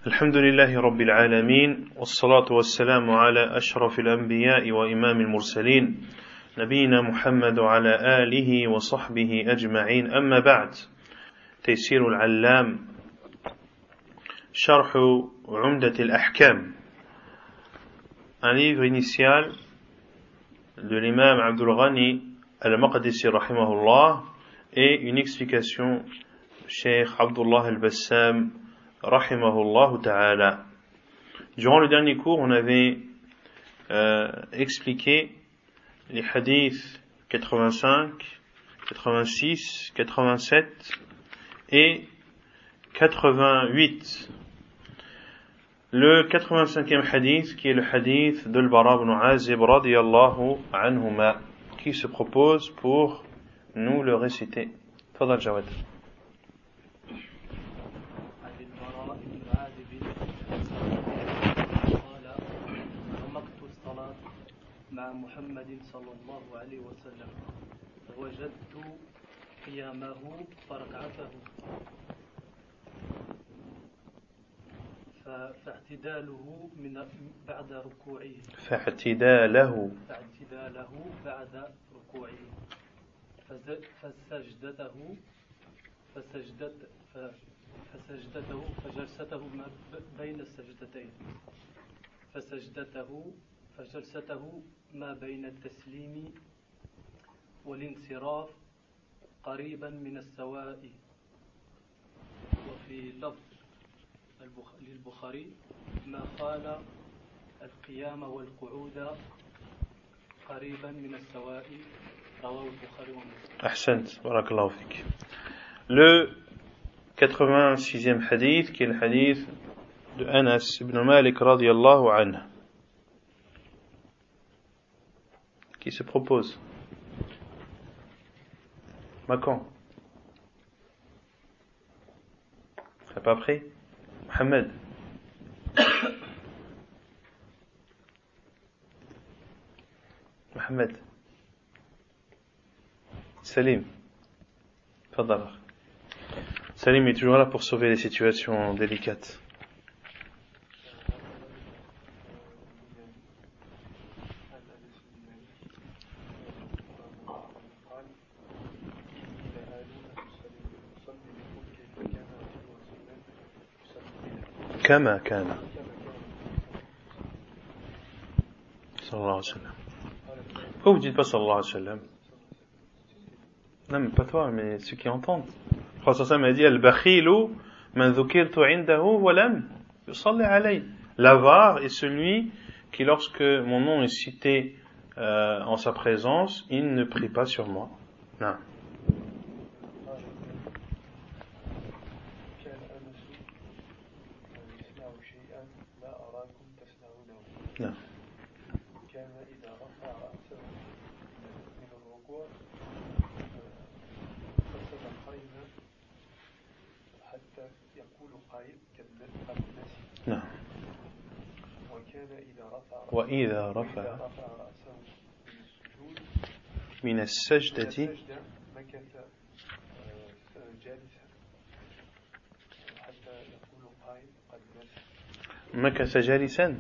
الحمد لله رب العالمين والصلاة والسلام على أشرف الأنبياء وإمام المرسلين نبينا محمد وعلى آله وصحبه أجمعين أما بعد تيسير العلام شرح عمدة الأحكام un livre initial de l'imam Abdul Ghani al-Maqdisi rahimahullah et une explication de Cheikh Abdullah al-Bassam rahimahullah ta'ala. Durant le dernier cours, on avait expliqué les hadiths 85, 86, 87 et 88. Le 85e hadith, qui est le hadith de Al-Bara ibn Azib radiyallahu anhuma, qui se propose pour nous le réciter. Fadal Jawad. مع محمد صلى الله عليه وسلم وجدت قيامه فركعته فاعتداله بعد ركوعه فاعتداله بعد ركوعه فسجدته فجلسته بين السجدتين فجلسته ما بين التسليم والانصراف قريبا من السواء. وفي لفظ للبخاري ما قال القيام والقعود قريبا من السواء رواه البخاري ومسلم. أحسنت بارك الله فيك. Le 86e hadith qui est le hadith de Anas ibn Malik radiyallahu anhu, qui se propose. Macan. T'es pas prêt? Mohamed. Mohamed. Salim. Fadal. Salim est toujours là pour sauver les situations délicates. كما كان صلى الله عليه وسلم. Pourquoi vous dites pas صلى الله عليه وسلم? Non, mais pas toi, mais ceux qui entendent. Le prophète a dit al-bakhilu man dhukirtu indahu wa lam yusalli alayhi. L'avare est celui qui, lorsque mon nom est cité en sa présence, il ne prie pas sur moi. Non. نعم. كان إذا رفع رأسه من الركوع فسد قائما حتى يقول قائل قد نسي. نعم. وكان وإذا رفع رأسه من السجدة مكث جالسا حتى يقول قائل قد نسي. مكث جالسا.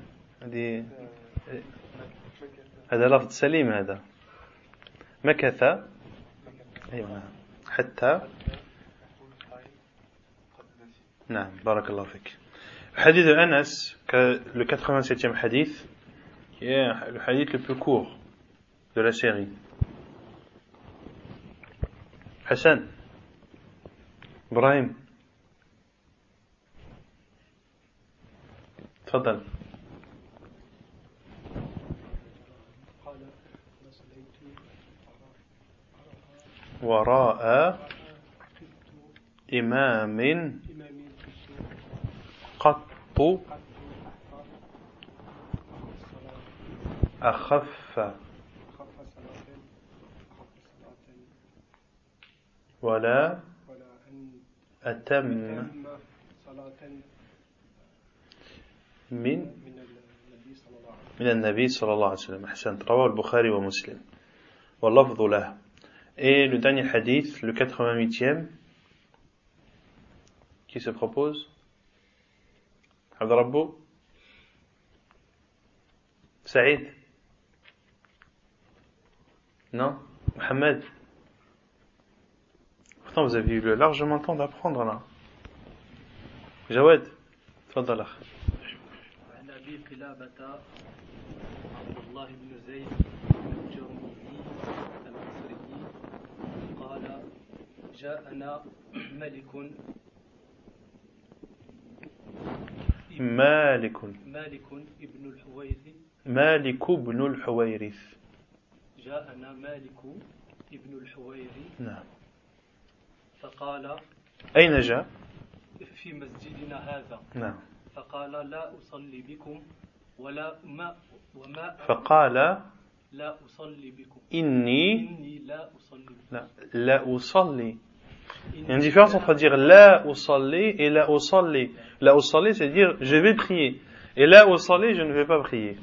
هذا لفظ سليم. هذا مكث أيوة حتى نعم بارك الله فيك. حديث أنس le 87e hadith, qui est le hadith le plus court de la série. Hassan, Ibrahim, تفضل. وراء إمام قط أخف ولا أتم من النبي صلى الله عليه وسلم. أحسنت. رواه البخاري ومسلم واللفظ له. Et le dernier hadith, le 88e, qui se propose? عبد ربو سعيد Non Mohamed Pourtant vous avez eu le largement temps d'apprendre là. Jawad تفضل أخ. عن أبي قلابة عبد الله بن زيد الجرمي المصري قال جاءنا مالك ابن الحويرث مالك بن الحويرث جاءنا مالك ابن الحويرث نعم. فقال أين جاء؟ في مسجدنا هذا. نعم. فقال لا أصلي بكم وما فقال لا أصلي بكم إني لا أصلي بكم. لا أصلي. Il y a une différence entre dire la usalli et la usalli. La usalli, c'est dire je vais prier. Et la usalli, je ne vais pas prier.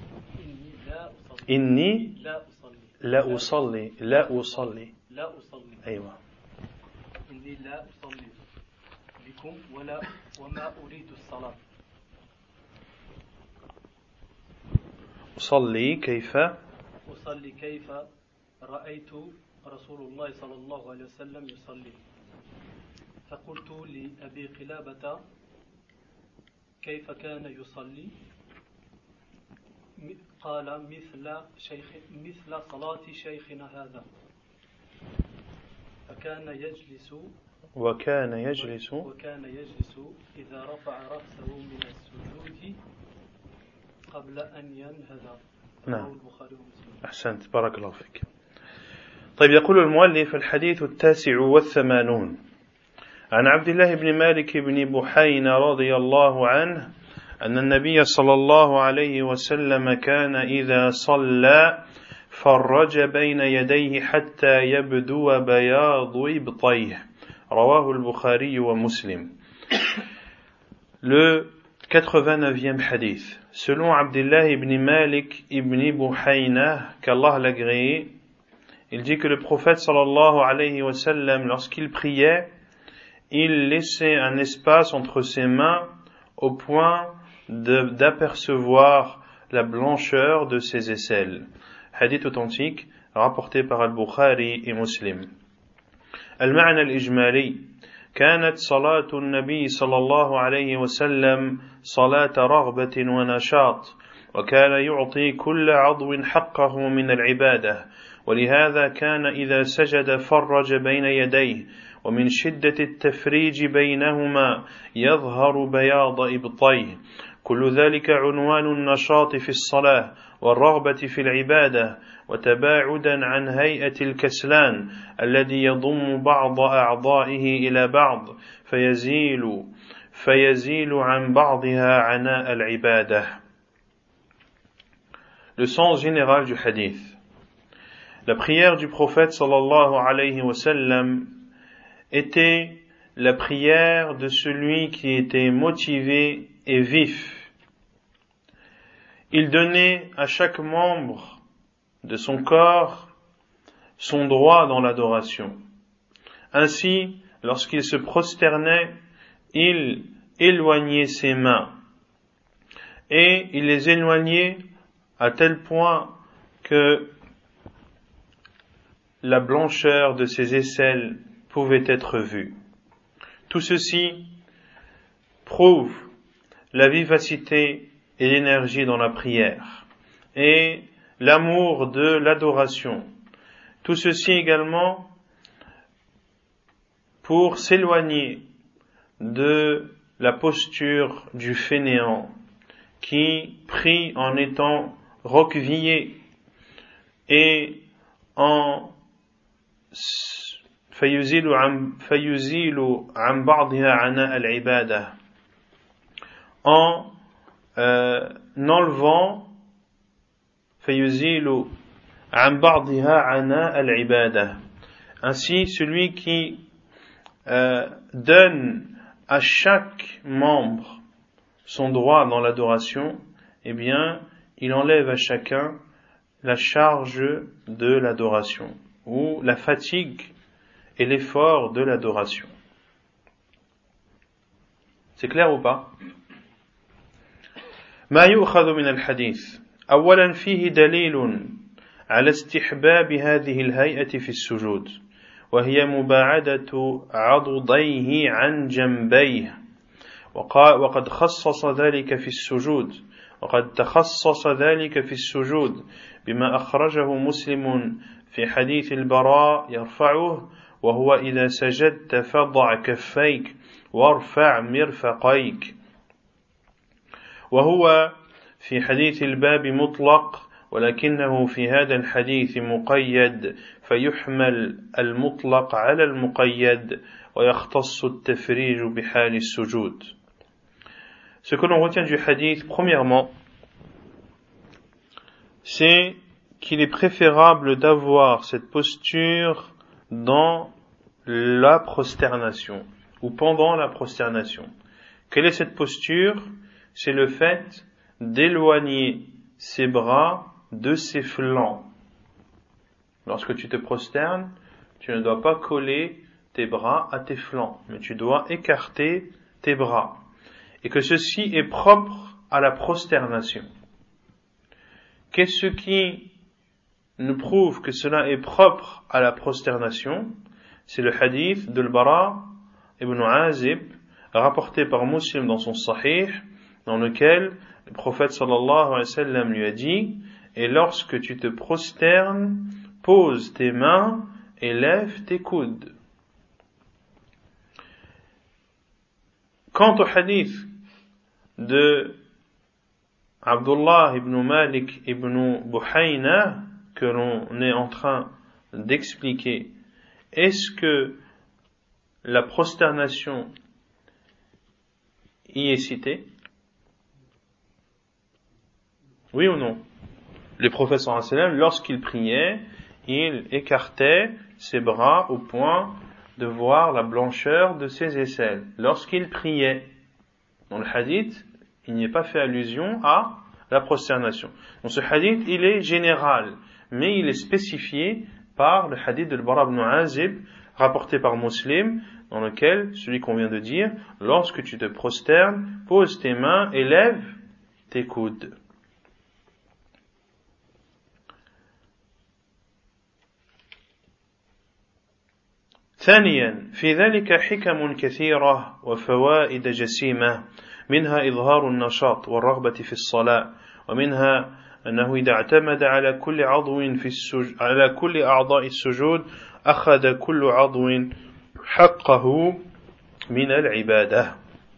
Inni la usalli. La usalli. أيوة. إني لا أصلي بكم وما أريد الصلاة. أصلي كيف رأيت رسول الله صلى الله عليه وسلم يصلي. فقلت لأبي قلابة كيف كان يصلي؟ قال مثل صلاة شيخنا هذا. وكان يجلس إذا رفع رأسه من السجود قبل أن ينهض. نعم. البخاري ومسلم. أحسنت بارك الله فيك. طيب يقول المؤلف الحديث 89 عن عبد الله بن مالك بن بحينة رضي الله عنه أن النبي صلى الله عليه وسلم كان إذا صلى فرج بين يديه حتى يبدو بياض إبطيه رواه البخاري ومسلم. Le 89e hadith. Selon Abdullah ibn Malik ibn Buhayna, qu'Allah l'agréé, il dit que le prophète sallallahu alayhi wa sallam, lorsqu'il priait, il laissait un espace entre ses mains au point d'apercevoir la blancheur de ses aisselles. Hadith authentique rapporté par Al-Bukhari et Muslim. المعنى الإجمالي كانت صلاة النبي صلى الله عليه وسلم صلاة رغبة ونشاط وكان يعطي كل عضو حقه من العبادة ولهذا كان إذا سجد فرج بين يديه ومن شدة التفريج بينهما يظهر بياض إبطيه كل ذلك عنوان النشاط في الصلاة والرغبة في العبادة وتباعدا عن هيئة الكسلان الذي يضم بعض أعضائه إلى بعض فيزيل عن بعضها عناء العبادة. Le sens général du hadith. La prière du prophète sallallahu alayhi wa sallam était la prière de celui qui était motivé et vif. Il donnait à chaque membre de son corps son droit dans l'adoration. Ainsi, lorsqu'il se prosternait, il éloignait ses mains. Et il les éloignait à tel point que la blancheur de ses aisselles pouvait être vue. Tout ceci prouve la vivacité et l'énergie dans la prière et l'amour de l'adoration. Tout ceci également pour s'éloigner de la posture du fainéant qui prie en étant recroquevillé et en فيزيل عن بعضها عناء العبادة en enlevant فيزيل عن بعضها عناء العبادة. Ainsi, celui qui donne à chaque membre son droit dans l'adoration, eh bien, il enlève à chacun la charge de l'adoration ou la fatigue et l'effort de l'adoration. C'est clair ou pas? ما يؤخذ من الحديث أولا فيه دليل على استحباب هذه الهيئة في السجود وهي مباعدة عضديه عن جنبيه وقد خصص ذلك في السجود وقد تخصص ذلك في السجود بما أخرجه مسلم في حديث البراء يرفعه وهو إذا سجدت فضع كفيك وارفع مرفقيك وهو في حديث الباب مطلق ولكنه في هذا الحديث مقيد فيحمل المطلق على المقيد ويختص التفريج بحال السجود. Ce que l'on retient du hadith, premièrement, c'est qu'il est préférable d'avoir cette posture dans la prosternation ou pendant la prosternation. Quelle est cette posture? C'est le fait d'éloigner ses bras de ses flancs. Lorsque tu te prosternes, tu ne dois pas coller tes bras à tes flancs, mais tu dois écarter tes bras. Et que ceci est propre à la prosternation. Qu'est-ce qui nous prouve que cela est propre à la prosternation? C'est le hadith de Al-Bara ibn Azib, rapporté par Muslim dans son Sahih, dans lequel le prophète sallallahu alayhi wa sallam lui a dit: et lorsque tu te prosternes, pose tes mains et lève tes coudes. Quant au hadith de Abdullah ibn Malik ibn Buhayna que l'on est en train d'expliquer, est-ce que la prosternation y est citée? Oui ou non? Le prophète sallallahu alayhi wa sallam, lorsqu'il priait, il écartait ses bras au point de voir la blancheur de ses aisselles. Lorsqu'il priait, dans le hadith, il n'y est pas fait allusion à la prosternation. Donc ce hadith, il est général, mais il est spécifié par le hadith de Al-Bara ibn Azib, rapporté par Muslim, dans lequel, celui qu'on vient de dire, lorsque tu te prosternes, pose tes mains et lève tes coudes. ثانيا في ذلك حكم كثيرة وفوائد جسيمة منها إظهار النشاط والرغبة في الصلاة ومنها أنه إذا اعتمد على كل عضو على كل أعضاء السجود أخذ كل عضو حقه من العبادة.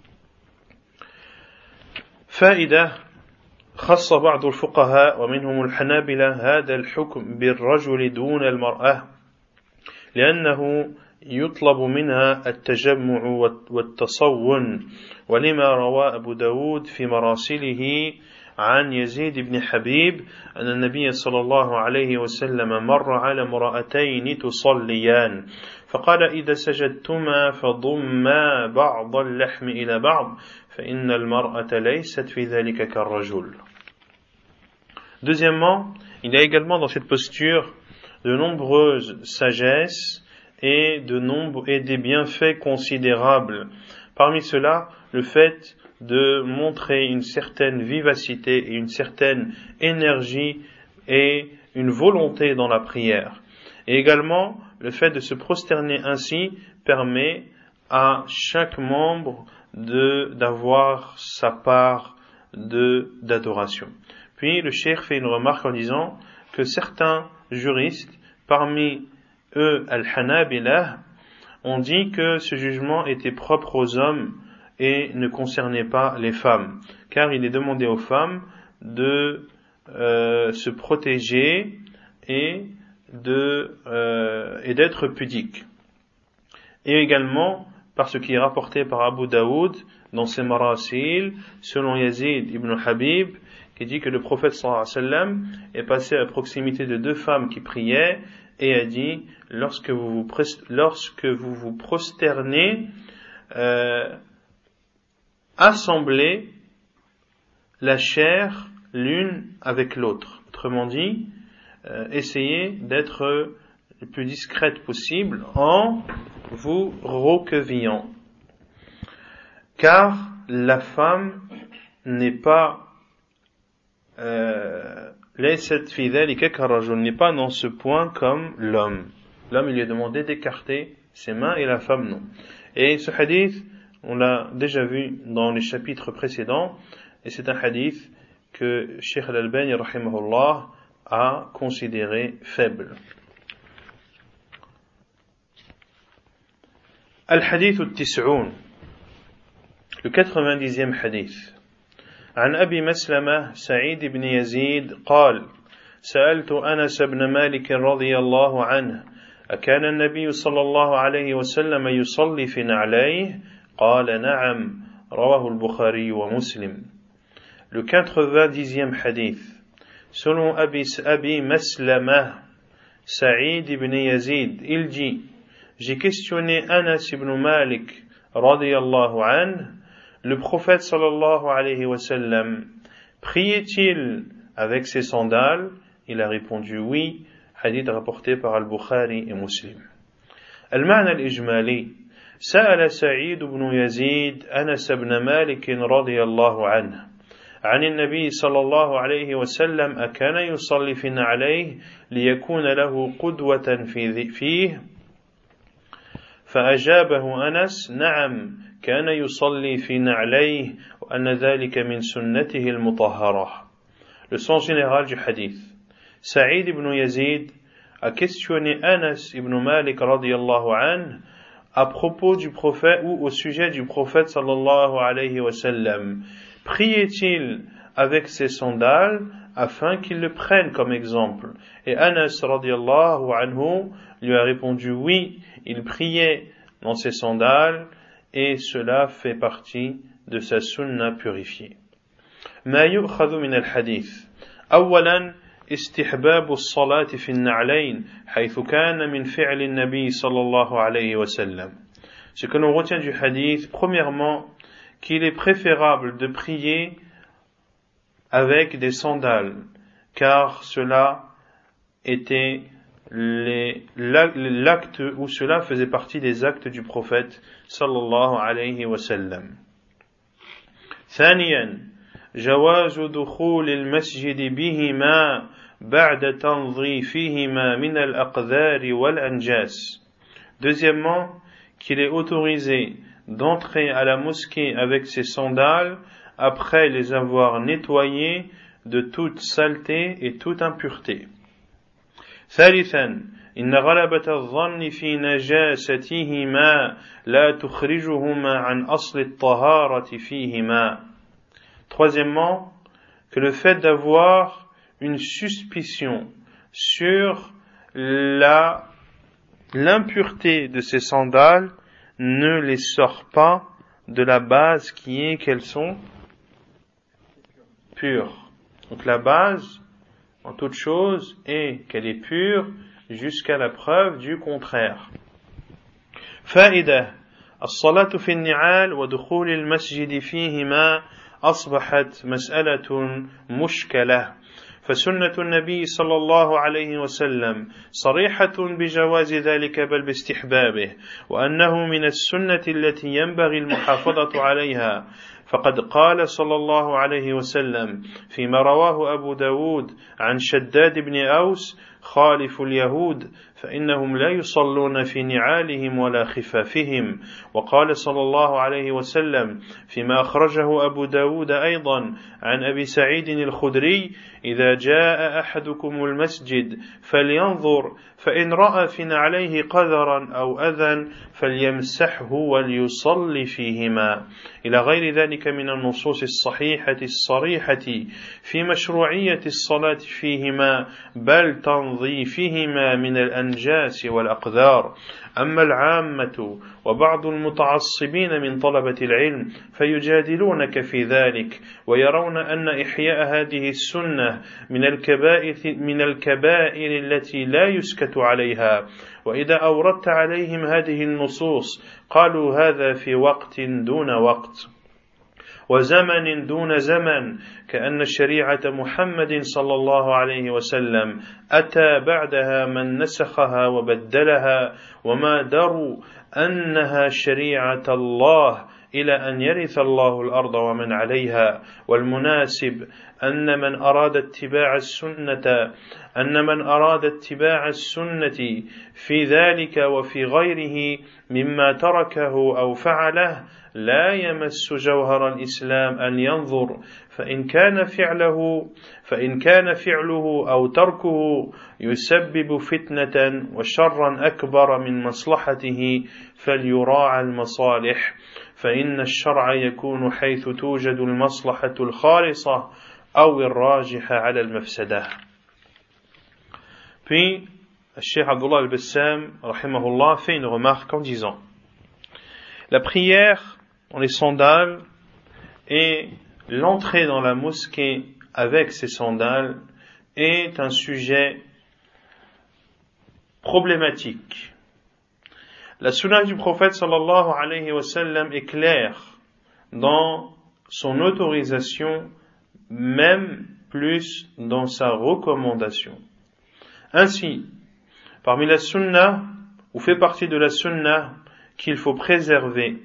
فائدة خص بعض الفقهاء ومنهم الحنابلة هذا الحكم بالرجل دون المرأة لأنه يطلب منها التجمع والتصون ولما روى أبو داود في مراسله عن يزيد بن حبيب أن النبي صلى الله عليه وسلم مر على امرأتين تصليان فقال إذا سجدتما فضما بعض اللحم إلى بعض فإن المرأة ليست في ذلك كالرجل. Deuxièmement, il y a également dans cette posture de nombreuses sagesses et des bienfaits considérables. Parmi cela, le fait de montrer une certaine vivacité et une certaine énergie et une volonté dans la prière. Et également, le fait de se prosterner ainsi permet à chaque membre d'avoir sa part d'adoration. Puis le cheikh fait une remarque en disant que certains juristes, parmi eux al-Hanabilah, ont dit que ce jugement était propre aux hommes et ne concernait pas les femmes, car il est demandé aux femmes de se protéger et d'être pudiques. Et également, par ce qui est rapporté par Abu Daoud dans ses marasil, selon Yazid ibn Habib, qui dit que le prophète sallallahu alayhi wa sallam est passé à proximité de deux femmes qui priaient et a dit: lorsque vous vous prosternez, assemblez la chair l'une avec l'autre. Autrement dit, essayez d'être le plus discrète possible en vous recroquevillant. Car la femme n'est pas ليست في ذلك كالرجل, n'est pas dans ce point comme l'homme. L'homme, il lui est demandé d'écarter ses mains et la femme non. Et ce hadith, on l'a déjà vu dans les chapitres précédents, et c'est un hadith que Cheikh Al-Albani rahimahullah a considéré faible. Al-Hadith al-Tis'oun, le 90e hadith. عن أبي مسلمة سعيد بن يزيد قال: سألت أنس بن مالك رضي الله عنه: أكان النبي صلى الله عليه وسلم يصلي في نعليه؟ قال: نعم. رواه البخاري ومسلم. Le 90e hadith. Selon Abi Maslama Saïd ibn Yazid, il dit: j'ai questionné Anas ibn Malik radiyallahu anhu, le prophète sallallahu alayhi wa sallam priait-il avec ses sandales? Il a répondu oui. Hadith rapporté par Al-Bukhari et Muslim. المعنى الإجمالي: سأل سعيد بن يزيد أنس بن مالك رضي الله عنه عن النبي صلى الله عليه وسلم أكان يصلي في نعليه ليكون له قدوة فيه؟ فأجابه أنس: نعم، كان يصلي في نعليه وأن ذلك من سنته المطهرة. Le sens général du hadith. Saïd ibn Yazid a questionné Anas ibn Malik radiyallahu anhu à propos du prophète ou au sujet du prophète sallallahu alayhi wa sallam. Priait-il avec ses sandales afin qu'il le prenne comme exemple? Et Anas radiyallahu anhu lui a répondu oui, il priait dans ses sandales et cela fait partie de sa sunna purifiée. ما يؤخذ من الحديث. أولا استحباب الصلاة في النعلين حيث كان من فعل النبي صلى الله عليه وسلم. Ce que l'on retient du hadith, premièrement, qu'il est préférable de prier avec des sandales, car cela était l'acte où cela faisait partie des actes du prophète sallallahu alayhi wa sallam. ثانيا جواز دخول المسجد بهما بعد تنظيفهما من الأقذار والأنجاس. Deuxièmement, qu'il est autorisé d'entrer à la mosquée avec ses sandales après les avoir nettoyées de toute saleté et toute impureté. ثالثا إن غلبة الظن في نجاستهما لا تخرجهما عن أصل الطهارة فيهما. Troisièmement, que le fait d'avoir une suspicion sur l'impureté de ces sandales ne les sort pas de la base qui est qu'elles sont pures. Donc la base, en toute chose, est qu'elle est pure jusqu'à la preuve du contraire. فائدة: الصلاة في النعال ودخول المسجد فيهما أصبحت مسألة مشكلة، فسنة النبي صلى الله عليه وسلم صريحة بجواز ذلك بل باستحبابه، وأنه من السنة التي ينبغي المحافظة عليها، فقد قال صلى الله عليه وسلم فيما رواه أبو داود عن شداد بن أوس: خالف اليهود فإنهم لا يصلون في نعالهم ولا خفافهم. وقال صلى الله عليه وسلم فيما أخرجه أبو داود أيضا عن أبي سعيد الخدري: إذا جاء أحدكم المسجد فلينظر فإن رأى في نعليه قذرا أو أذى فليمسحه وليصلي فيهما، إلى غير ذلك من النصوص الصحيحة الصريحة في مشروعية الصلاة فيهما بل تنظيفهما من الأنجاس والأقذار. أما العامة وبعض المتعصبين من طلبة العلم فيجادلونك في ذلك ويرون أن إحياء هذه السنة من الكبائر التي لا يسكت عليها، وإذا أوردت عليهم هذه النصوص قالوا هذا في وقت دون وقت وزمن دون زمن، كأن شريعة محمد صلى الله عليه وسلم أتى بعدها من نسخها وبدلها وما دروا أنها شريعة الله إلى أن يرث الله الأرض ومن عليها والمناسب أن من أراد اتباع السنة في ذلك وفي غيره مما تركه أو فعله لا يمس جوهر الإسلام أن ينظر فإن كان فعله أو تركه يسبب فتنة وشرا أكبر من مصلحته فليراعى المصالح فإن الشرع يكون حيث توجد المصلحة الخالصة أو الراجحة على المفسدة. Puis, Cheikh Abdullah al-Bassam, rahimahullah, fait une remarque en disant: la prière dans les sandales et l'entrée dans la mosquée avec ses sandales est un sujet problématique. La sunna du prophète sallallahu alayhi wa sallam est claire dans son autorisation, même plus dans sa recommandation. Ainsi, parmi la sunna, ou fait partie de la sunna qu'il faut préserver,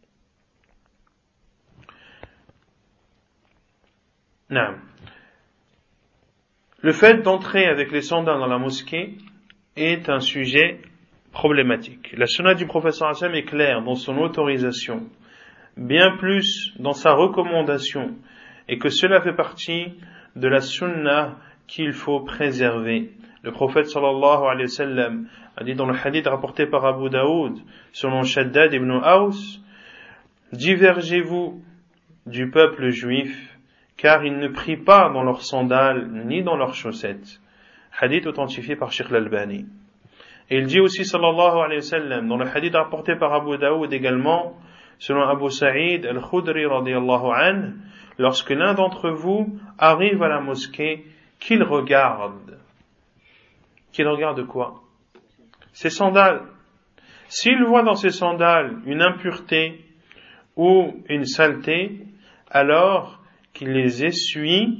le fait d'entrer avec les sandales dans la mosquée est un sujet problématique. La sunna du prophète sallallahu alayhi wa sallam est claire dans son autorisation, bien plus dans sa recommandation, et que cela fait partie de la sunna qu'il faut préserver. Le prophète sallallahu alayhi wa sallam a dit dans le hadith rapporté par Abu Daoud, selon Shaddad ibn Aws: divergez-vous du peuple juif, car ils ne prient pas dans leurs sandales ni dans leurs chaussettes. Hadith authentifié par Sheikh al-Albani. Et il dit aussi sallallahu alayhi wa sallam dans le hadith rapporté par Abu Daoud également, selon Abu Sa'id al-Khudri radiyallahu anhu, lorsque l'un d'entre vous arrive à la mosquée, qu'il regarde. Qu'il regarde quoi? Ses sandales. S'il voit dans ses sandales une impureté ou une saleté, alors qu'il les essuie,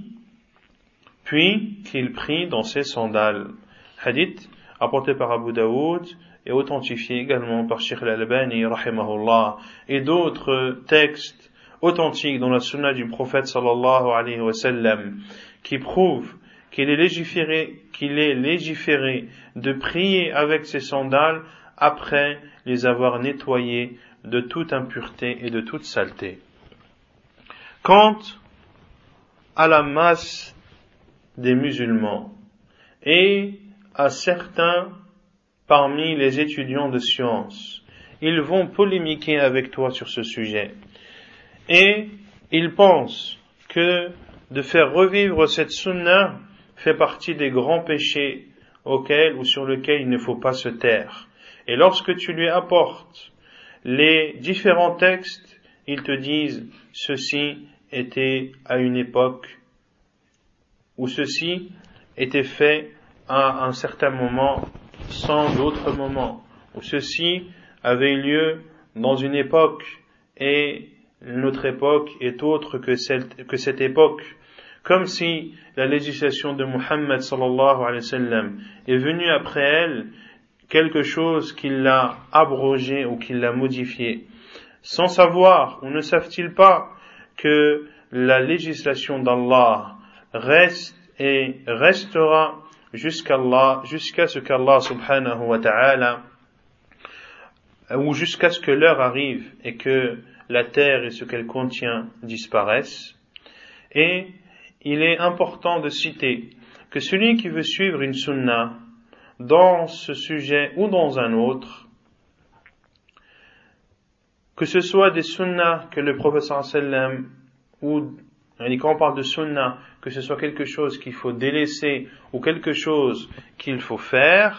puis qu'il prie dans ses sandales. Hadith apporté par Abu Daoud et authentifié également par Sheikh al-Albani rahimahullah, et d'autres textes authentiques dans la sunna du prophète sallallahu alayhi wa sallam qui prouvent qu'il est légiféré de prier avec ses sandales après les avoir nettoyées de toute impureté et de toute saleté. Quant à la masse des musulmans et à certains parmi les étudiants de sciences, ils vont polémiquer avec toi sur ce sujet. Et ils pensent que de faire revivre cette sunna fait partie des grands péchés auxquels ou sur lesquels il ne faut pas se taire. Et lorsque tu lui apportes les différents textes, ils te disent ceci était à une époque où ceci était fait à un certain moment sans d'autres moments, où ceci avait eu lieu dans une époque et notre époque est autre que cette époque, comme si la législation de Muhammad sallallahu alayhi wa sallam est venue après elle quelque chose qui l'a abrogé ou qui l'a modifié, sans savoir ou ne savent-ils pas que la législation d'Allah reste et restera jusqu'à ce qu'Allah subhanahu wa ta'ala, ou jusqu'à ce que l'heure arrive et que la terre et ce qu'elle contient disparaissent. Et il est important de citer que celui qui veut suivre une sunna dans ce sujet ou dans un autre, que ce soit des sunnas que le prophète sallallahu alayhi wa sallam, ou quand on parle de sunna, que ce soit quelque chose qu'il faut délaisser ou quelque chose qu'il faut faire,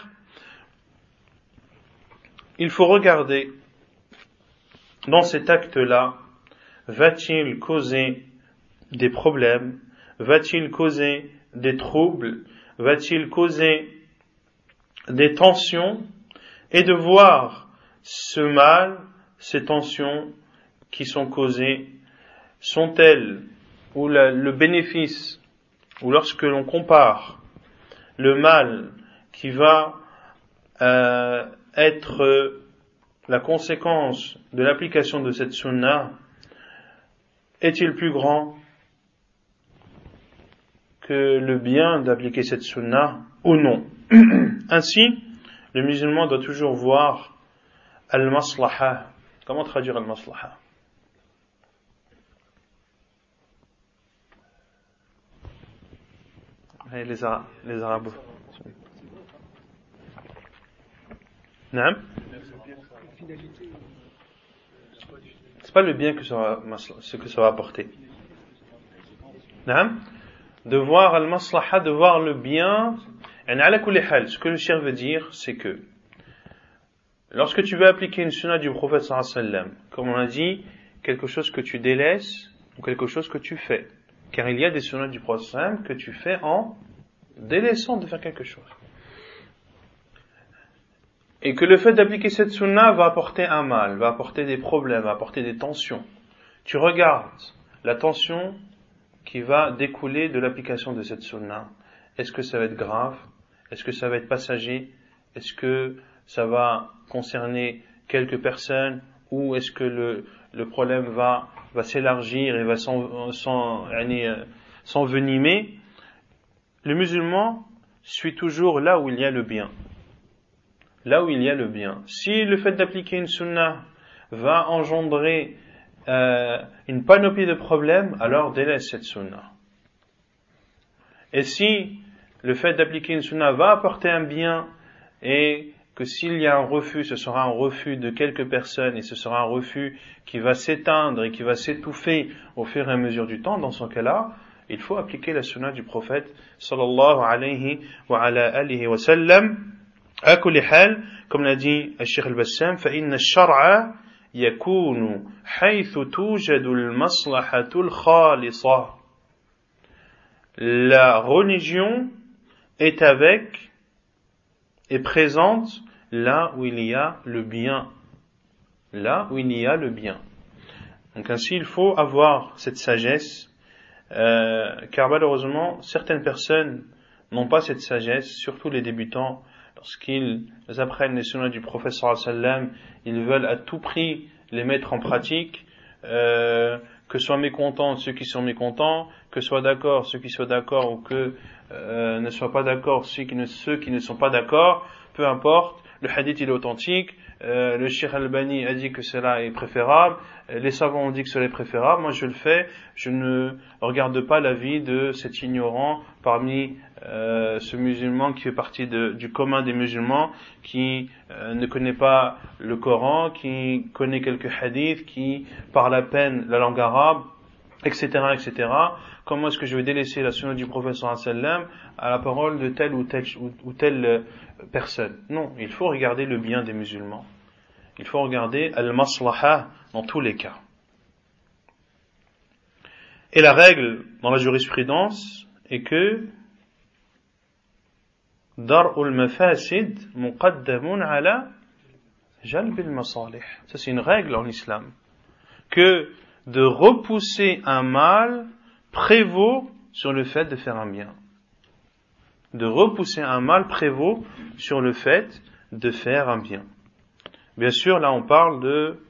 il faut regarder dans cet acte-là, va-t-il causer des problèmes, va-t-il causer des troubles, va-t-il causer des tensions, et de voir ce mal, ces tensions qui sont causées, sont-elles, ou le bénéfice, ou lorsque l'on compare le mal qui va être la conséquence de l'application de cette sunna est-il plus grand que le bien d'appliquer cette sunna ou non? Ainsi, le musulman doit toujours voir al-maslaha. Comment traduire al-maslaha? Les Arabes. Non? C'est pas le bien que ce que ça va apporter. Non? De voir al-maslaha, de voir le bien. Ce que le cheikh veut dire, c'est que lorsque tu veux appliquer une sunna du prophète sallallahu alayhi wa sallam, comme on a dit, quelque chose que tu délaisses ou quelque chose que tu fais. Car il y a des sunnas du prophète sallallahu alayhi wa sallam que tu fais en délaissant de faire quelque chose. Et que le fait d'appliquer cette sunna va apporter un mal, va apporter des problèmes, va apporter des tensions. Tu regardes la tension qui va découler de l'application de cette sunna. Est-ce que ça va être grave? Est-ce que ça va être passager? Est-ce que ça va concerner quelques personnes? Ou est-ce que le problème va s'élargir et va s'envenimer? Le musulman suit toujours là où il y a le bien. Là où il y a le bien. Si le fait d'appliquer une sunna va engendrer une panoplie de problèmes, alors délaisse cette sunna. Et si le fait d'appliquer une sunna va apporter un bien, et que s'il y a un refus, ce sera un refus de quelques personnes, et ce sera un refus qui va s'éteindre et qui va s'étouffer au fur et à mesure du temps, dans ce cas-là, il faut appliquer la sunna du prophète sallallahu alayhi wa ala alihi wa sallam. À kulli hal, comme l'a dit Cheikh al-Bassam, فإن الشرع يكون حيث توجد المصلحة الخالصة. La religion est présente là où il y a le bien. Là où il y a le bien. Donc ainsi, il faut avoir cette sagesse, car malheureusement, certaines personnes n'ont pas cette sagesse, surtout les débutants. Lorsqu'ils apprennent les sunnas du prophète sallallahu alayhi wa sallam, ils veulent à tout prix les mettre en pratique, que soient mécontents ceux qui sont mécontents, que soient d'accord ceux qui soient d'accord, ou que ne soient pas d'accord ceux qui ne sont pas d'accord, peu importe, le hadith il est authentique, le Cheikh Albani a dit que cela est préférable, les savants ont dit que cela est préférable, moi je le fais, je ne regarde pas l'avis de cet ignorant parmi ce musulman qui fait partie du commun des musulmans, qui ne connaît pas le Coran, qui connaît quelques hadiths, qui parle à peine la langue arabe, etc., etc. Comment est-ce que je vais délaisser la sunna du prophète sallallahu alayhi wa sallam à la parole de telle ou telle personne? Non, il faut regarder le bien des musulmans. Il faut regarder al-maslaha dans tous les cas. Et la règle dans la jurisprudence est que dar'ul mafasid muqaddamun ala jalbil masalih. Ça c'est une règle en islam. Que de repousser un mal prévaut sur le fait de faire un bien. De repousser un mal prévaut sur le fait de faire un bien. Bien sûr, là on parle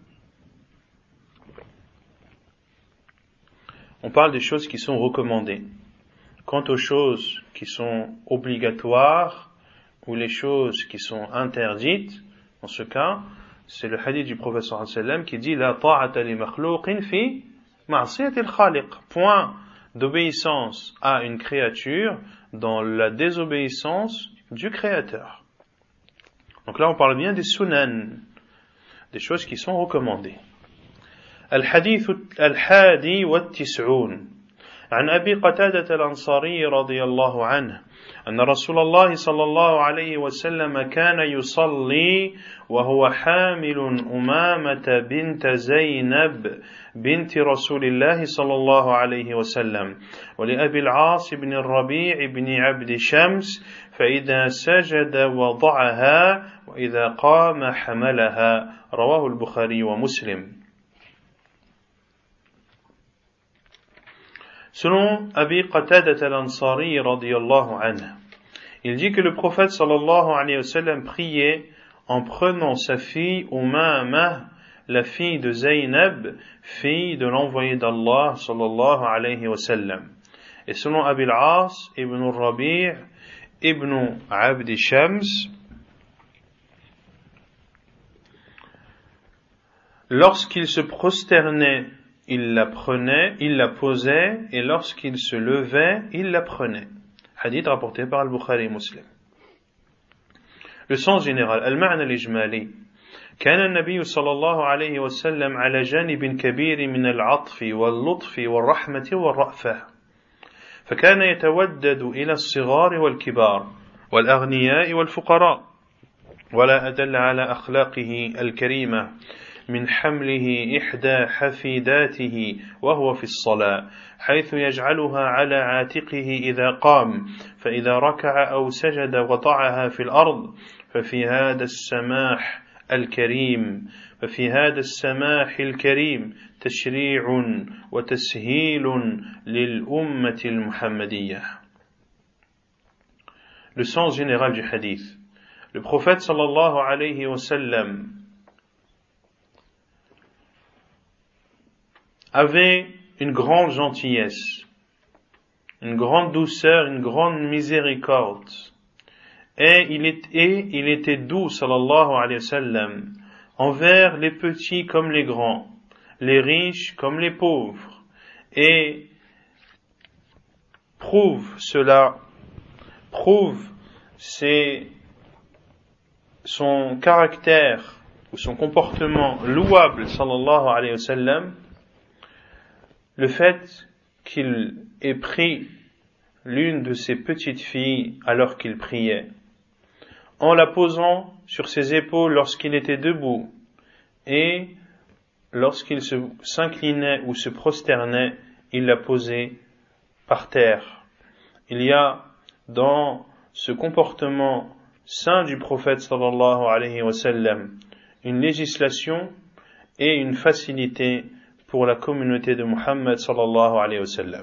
des choses qui sont recommandées. Quant aux choses qui sont obligatoires ou les choses qui sont interdites, dans ce cas, c'est le hadith du prophète sallallahu alayhi wa sallam qui dit la ta'ata li makhluqin fi ma'siyati al-khaliq. Point d'obéissance à une créature dans la désobéissance du créateur. Donc là on parle bien des sunan, des choses qui sont recommandées. الحديث الحادي والتسعون عن أبي قتادة الأنصاري رضي الله عنه أن رسول الله صلى الله عليه وسلم كان يصلي وهو حامل أمامة بنت زينب بنت رسول الله صلى الله عليه وسلم ولأبي العاص بن الربيع بن عبد شمس فإذا سجد وضعها وإذا قام حملها رواه البخاري ومسلم. Selon Abi Qatadat al-Ansari radiyallahu anhu, il dit que le prophète sallallahu alayhi wa sallam priait en prenant sa fille Umamah, la fille de Zaynab, fille de l'envoyé d'Allah sallallahu alayhi wa sallam. Et selon Abil As ibn Rabi' ibn Abd Shams, lorsqu'il se prosternait, il la prenait, il la posait, et lorsqu'il se levait, il la prenait. Hadith rapporté par Al-Bukhari et Muslim. Le sens général, al-ma'na al-ijmali. كان النبي صلى الله عليه وسلم على جانب كبير من العطف واللطف والرحمة والرأفة، فكان يتودد إلى الصغار والكبار والأغنياء والفقراء، ولا أدل على أخلاقه الكريمة من حمله إحدى حفيداته وهو في الصلاة، حيث يجعلها على عاتقه إذا قام، فإذا ركع أو سجد وضعها في الأرض، ففي هذا السماح الكريم تشريع وتسهيل للأمة المحمدية. Le sens général du hadith. Le prophète sallallahu alayhi wa sallam avait une grande gentillesse, une grande douceur, une grande miséricorde. Et il était doux, sallallahu alayhi wa sallam, envers les petits comme les grands, les riches comme les pauvres. Et prouve son caractère ou son comportement louable, sallallahu alayhi wa sallam, le fait qu'il ait pris l'une de ses petites filles alors qu'il priait, en la posant sur ses épaules lorsqu'il était debout, et lorsqu'il s'inclinait ou se prosternait, il la posait par terre. Il y a dans ce comportement saint du prophète sallallahu alayhi wa sallam une législation et une facilité pour la communauté de Muhammad sallallahu alayhi wa sallam.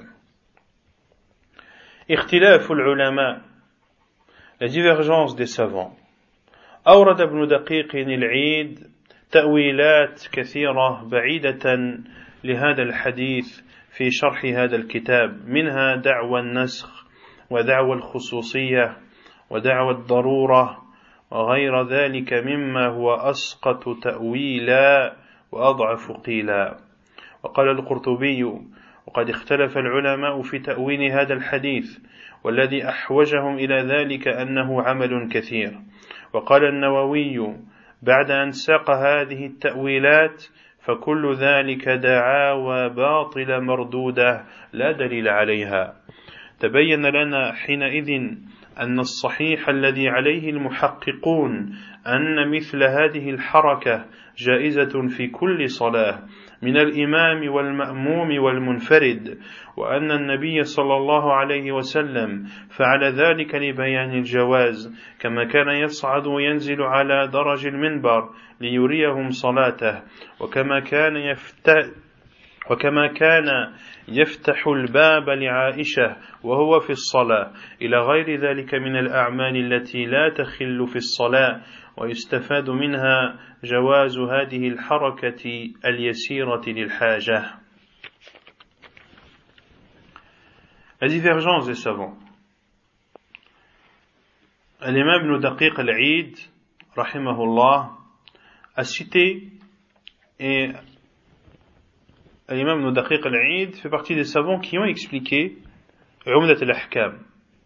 اختلاف العلماء, la divergence des savants. أورد ابن دقيق العيد تأويلات كثيرة بعيدة لهذا الحديث في شرح هذا الكتاب، منها دعوى النسخ ودعوى الخصوصية ودعوى الضرورة وغير ذلك مما هو أسقط تأويلا وأضعف قيلا. وقال القرطبي: وقد اختلف العلماء في تأويل هذا الحديث، والذي أحوجهم إلى ذلك أنه عمل كثير. وقال النووي بعد أن ساق هذه التأويلات: فكل ذلك دعاوى باطلة مردودة لا دليل عليها. تبين لنا حينئذ أن الصحيح الذي عليه المحققون أن مثل هذه الحركة جائزة في كل صلاة من الإمام والمأموم والمنفرد، وأن النبي صلى الله عليه وسلم فعل ذلك لبيان الجواز، كما كان يصعد وينزل على درج المنبر ليريهم صلاته، وكما كان يفتح الباب لعائشة وهو في الصلاة، إلى غير ذلك من الأعمال التي لا تخل في الصلاة. ويستفاد منها جواز هذه الحركة اليسيرة للحاجة. La divergence des savants. L'imam Ibn Daqiq al-Eid, rahimahullah, a cité, et l'imam Ibn Daqiq al-Eid fait partie des savants qui ont expliqué Umdat al-Ahkam.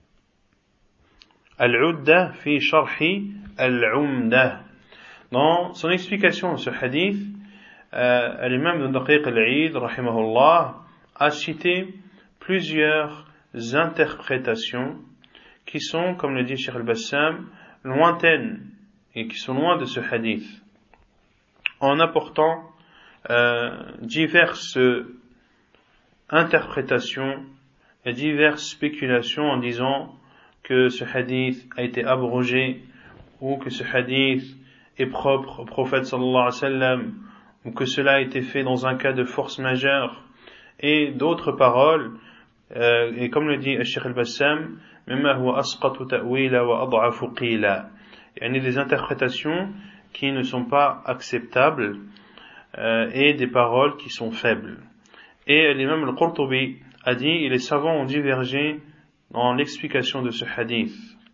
Al-Udda fi sharhi al-Umda. Dans son explication de ce hadith, l'imam Ibn Daqiq al-Eid, rahimahullah, a cité plusieurs interprétations qui sont, comme le dit Cheikh al-Bassam, lointaines et qui sont loin de ce hadith, en apportant diverses interprétations et diverses spéculations en disant que ce hadith a été abrogé, ou que ce hadith est propre au prophète sallallahu alayhi wa sallam, ou que cela a été fait dans un cas de force majeure, et d'autres paroles, et comme le dit Cheikh al-Bassam, مما هو أسقط تأويلا وأضعف قيلا. Il y a des interprétations qui ne sont pas acceptables et des paroles qui sont faibles. Et l'imam al-Qurtubi a dit, et les savants ont divergé dans l'explication de ce hadith.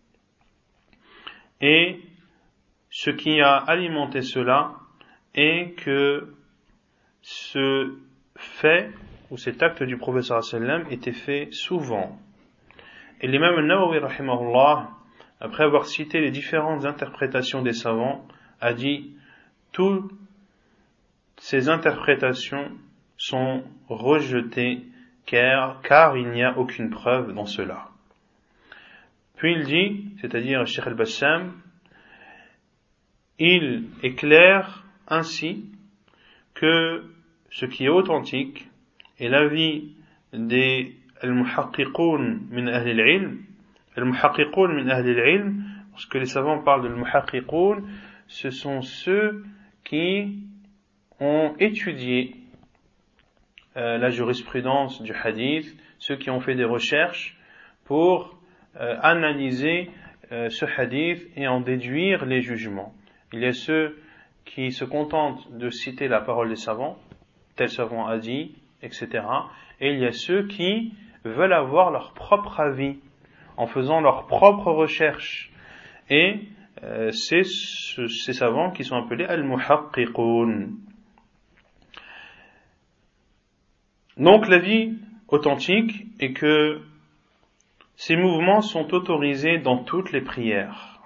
Et ce qui a alimenté cela est que ce fait ou cet acte du prophète sallallahu alayhi wa sallam était fait souvent. Et l'imam al-Nawawi rahimahullah, après avoir cité les différentes interprétations des savants, a dit toutes ces interprétations sont rejetées car il n'y a aucune preuve dans cela. Puis il dit, c'est-à-dire Cheikh al-Bassam, il est clair ainsi que ce qui est authentique est l'avis des al-muhaqqiqoun min ahli al-ilm. Al-muhaqqiqoun min ahli al-ilm, lorsque les savants parlent de al-muhaqqiqoun, ce sont ceux qui ont étudié la jurisprudence du hadith, ceux qui ont fait des recherches pour analyser ce hadith et en déduire les jugements. Il y a ceux qui se contentent de citer la parole des savants, tel savant a dit, etc. Et il y a ceux qui veulent avoir leur propre avis en faisant leurs propres recherches. Et c'est ces savants qui sont appelés al-muhaqqiqoun. Donc l'avis authentique est que ces mouvements sont autorisés dans toutes les prières.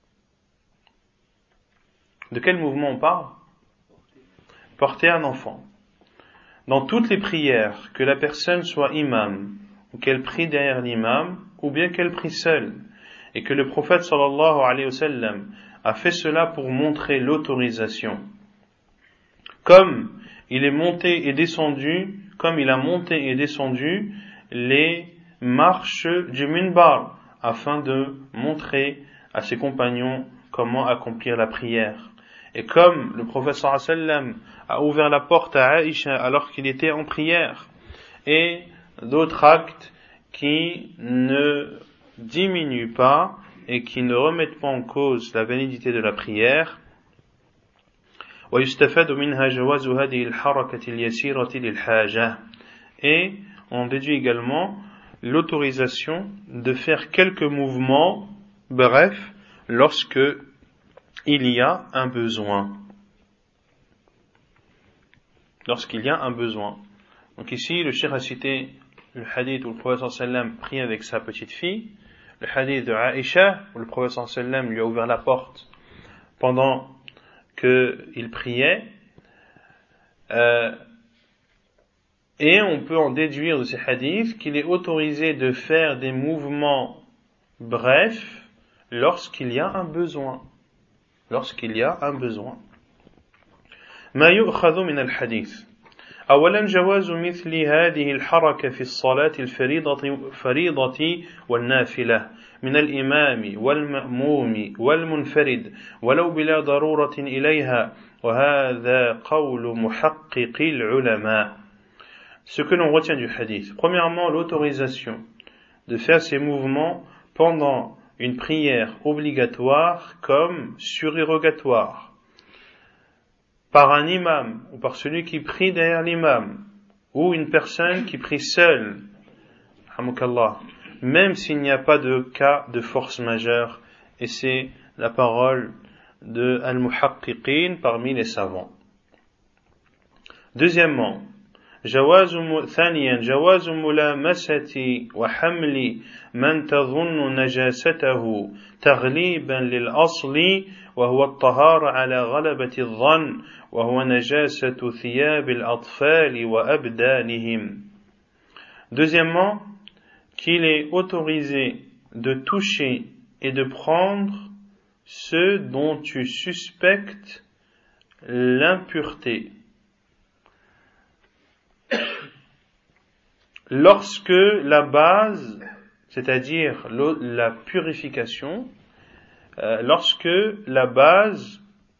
De quel mouvement on parle? Porter un enfant. Dans toutes les prières, que la personne soit imam, ou qu'elle prie derrière l'imam, ou bien qu'elle prie seule, et que le prophète sallallahu alayhi wa sallam a fait cela pour montrer l'autorisation. Comme il a monté et descendu les marches du minbar, afin de montrer à ses compagnons comment accomplir la prière. Et comme le prophète sallallahu alayhi wa sallam a ouvert la porte à Aïcha alors qu'il était en prière, et d'autres actes qui ne diminuent pas et qui ne remettent pas en cause la validité de la prière. Et on déduit également l'autorisation de faire quelques mouvements brefs lorsque il y a un besoin. Lorsqu'il y a un besoin. Donc ici, le cheikh a cité le hadith où le prophète sallallahu alayhi wa sallam prie avec sa petite fille, le hadith de Aïcha où le prophète sallallahu alayhi wa sallam lui a ouvert la porte pendant qu'il priait, et on peut en déduire de ces hadiths qu'il est autorisé de faire des mouvements brefs lorsqu'il y a un besoin. Lorsqu'il y a un besoin. ما يؤخذ من الحديث أولا جواز مثل هذه الحركة في الصلاة الفريضة والنافلة من الإمام والمأموم والمنفرد ولو بلا ضرورة إليها وهذا قول محقق العلماء. Ce que l'on retient du hadith, premièrement l'autorisation de faire ces mouvements pendant une prière obligatoire comme surérogatoire, par un imam ou par celui qui prie derrière l'imam, ou une personne qui prie seule, même s'il n'y a pas de cas de force majeure, et c'est la parole de al-muhaqqiqin parmi les savants. Deuxièmement, ثانيا جواز ملامسة وحمل من تظن نجاسته تغليبا للأصل وهو الطهارة على غلبة الظن وهو نجاسة ثياب الأطفال وأبدانهم. Deuxièmement, qu'il est autorisé de toucher et de prendre ceux dont tu suspectes l'impureté. Lorsque la base, c'est-à-dire la purification, lorsque la base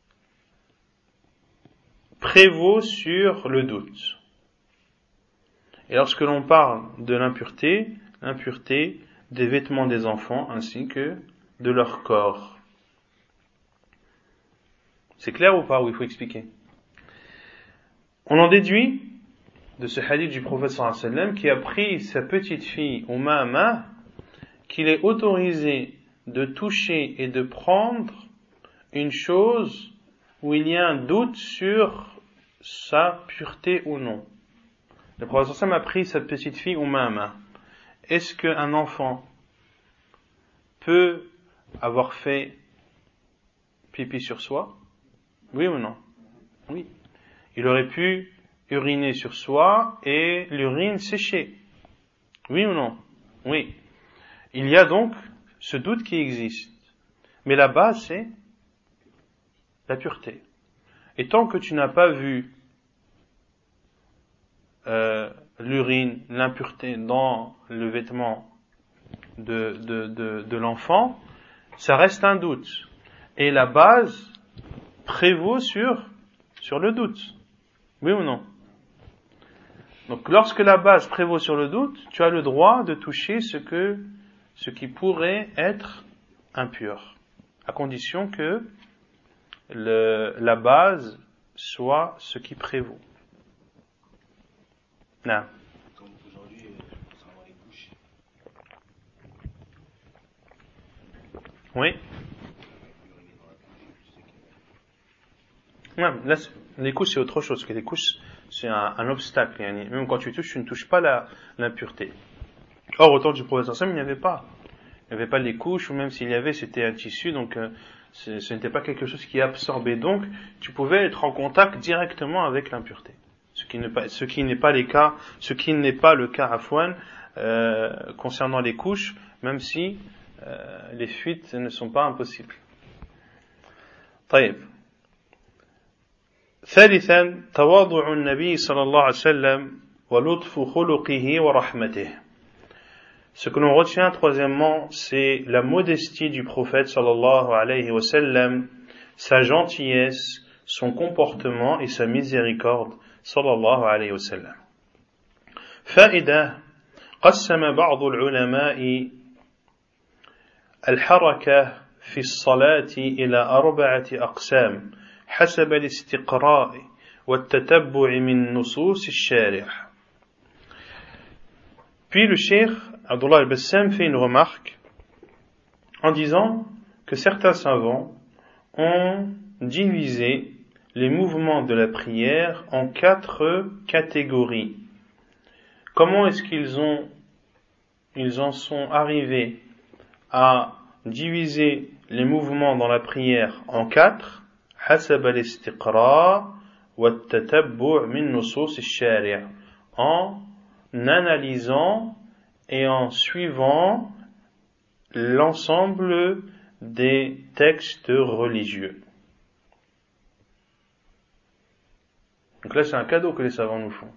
prévaut sur le doute. Et lorsque l'on parle de l'impureté des vêtements des enfants ainsi que de leur corps. C'est clair ou pas, ou il faut expliquer? On en déduit de ce hadith du prophète sallallahu alayhi wa sallam qui a pris sa petite fille Umama qu'il est autorisé de toucher et de prendre une chose où il y a un doute sur sa pureté ou non. Le prophète sallallahu alayhi wa sallam a pris sa petite fille Umama. Est-ce qu'un enfant peut avoir fait pipi sur soi? Oui ou non? Oui. Il aurait pu uriner sur soi et l'urine sécher. Oui ou non? Oui. Il y a donc ce doute qui existe. Mais la base, c'est la pureté. Et tant que tu n'as pas vu l'urine, l'impureté dans le vêtement de l'enfant, ça reste un doute. Et la base prévaut sur le doute. Oui ou non? Donc lorsque la base prévaut sur le doute, tu as le droit de toucher ce qui pourrait être impur, à condition que la base soit ce qui prévaut. Non. Comme aujourd'hui, concernant les couches. Oui. Ouais, là, les couches c'est autre chose, parce que les couches c'est un obstacle. Même quand tu touches, tu ne touches pas l'impureté. Or, au temps du prophète sallam, il n'y avait pas. Il n'y avait pas les couches, ou même s'il y avait, c'était un tissu, donc ce n'était pas quelque chose qui absorbait. Donc, tu pouvais être en contact directement avec l'impureté. Ce qui n'est pas le cas afwan concernant les couches, même si les fuites ne sont pas impossibles. طيب. ثالثا تواضع النبي صلى الله عليه وسلم ولطف خلقه ورحمته. Ce que l'on retient troisièmement, c'est la modestie du prophète sallallahu alayhi wa sallam, sa gentillesse, son comportement et sa miséricorde sallallahu alayhi wa sallam. فائدة قسم بعض العلماء الحركة في الصلاة إلى 4 أقسام حسب الاستقراء والتتبع من نصوص الشارع. Puis le cheikh Abdullah al-Bassam fait une remarque en disant que certains savants ont divisé les mouvements de la prière en 4 catégories. Comment est-ce qu'ils en sont arrivés à diviser les mouvements dans la prière en 4? حسب الاستقراء والتتبع من نصوص الشارع, en analysant et en suivant l'ensemble des textes religieux. Donc là, c'est un cadeau que les savants nous font.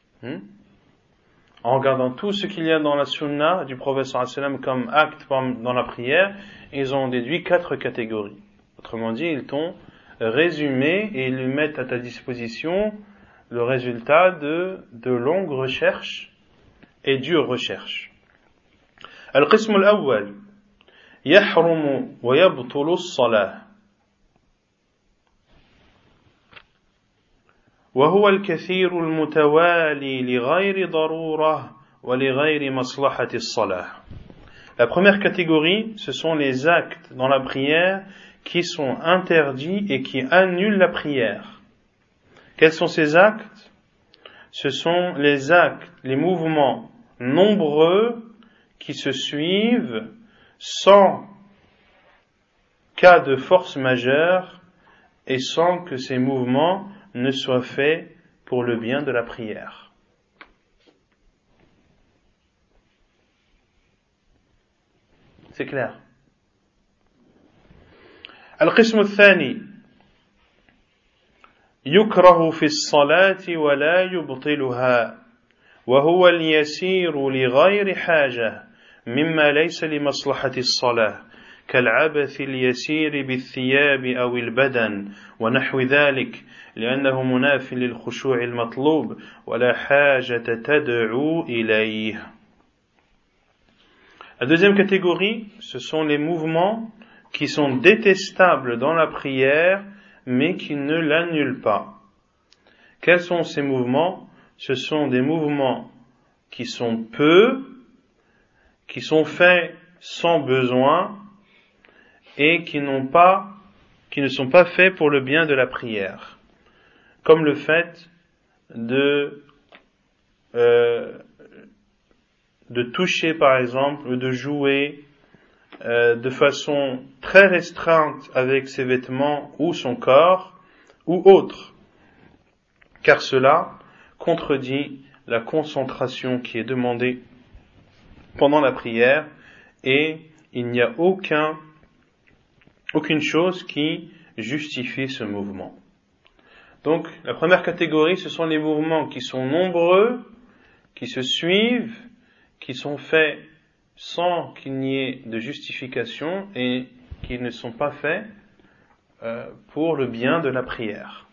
En regardant tout ce qu'il y a dans la sunna du prophète sallallahu alayhi wa sallam comme acte dans la prière, ils ont déduit 4 catégories. Autrement dit, ils t'ont résumé et ils mettent à ta disposition le résultat de longues recherches et dures recherches. القسم الأول يحرم ويبطل الصلاة وهو الكثير المتوالي لغير ضرورة ولغير مصلحة الصلاة. La première catégorie, ce sont les actes dans la prière qui sont interdits et qui annulent la prière. Quels sont ces actes? Ce sont les actes, les mouvements nombreux qui se suivent sans cas de force majeure et sans que ces mouvements ne soient faits pour le bien de la prière. C'est clair. القسم الثاني يكره في الصلاة ولا يبطلها وهو اليسير لغير حاجة مما ليس لمصلحة الصلاة كالعبث اليسير بالثياب أو البدن ونحو ذلك لأنه مناف للخشوع المطلوب ولا حاجة تدعو إليه. La deuxième catégorie, ce sont les mouvements qui sont détestables dans la prière, mais qui ne l'annule pas. Quels sont ces mouvements? Ce sont des mouvements qui sont peu, qui sont faits sans besoin et qui ne sont pas faits pour le bien de la prière. Comme le fait de toucher par exemple, ou de jouer de façon très restreinte avec ses vêtements ou son corps ou autre, car cela contredit la concentration qui est demandée pendant la prière, et il n'y a aucune chose qui justifie ce mouvement. Donc la première catégorie, ce sont les mouvements qui sont nombreux, qui se suivent, qui sont faits sans qu'il n'y ait de justification et qui ne sont pas faits pour le bien de la prière.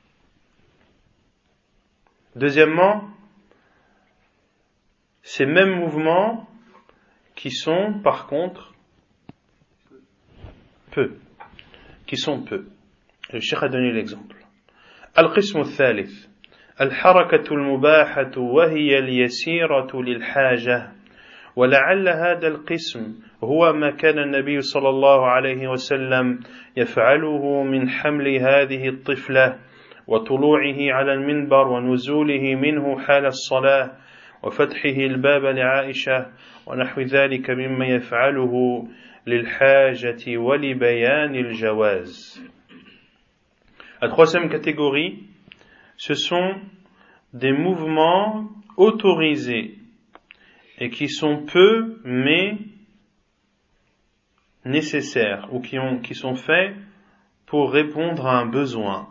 Deuxièmement, ces mêmes mouvements qui sont par contre peu. Le cheikh a donné l'exemple. القسم الثالث الحركة المباحة وهي اليسيرة للحاجة ولعل هذا القسم هو ما كان النبي صلى الله عليه وسلم يفعله من حمل هذه الطفلة وطلوعه على المنبر ونزوله منه حال الصلاة وفتحه الباب لعائشة ونحو ذلك مما يفعله للحاجة ولبيان الجواز. La troisième catégorie, ce sont des mouvements autorisés et qui sont peu mais nécessaires ou qui sont faits pour répondre à un besoin.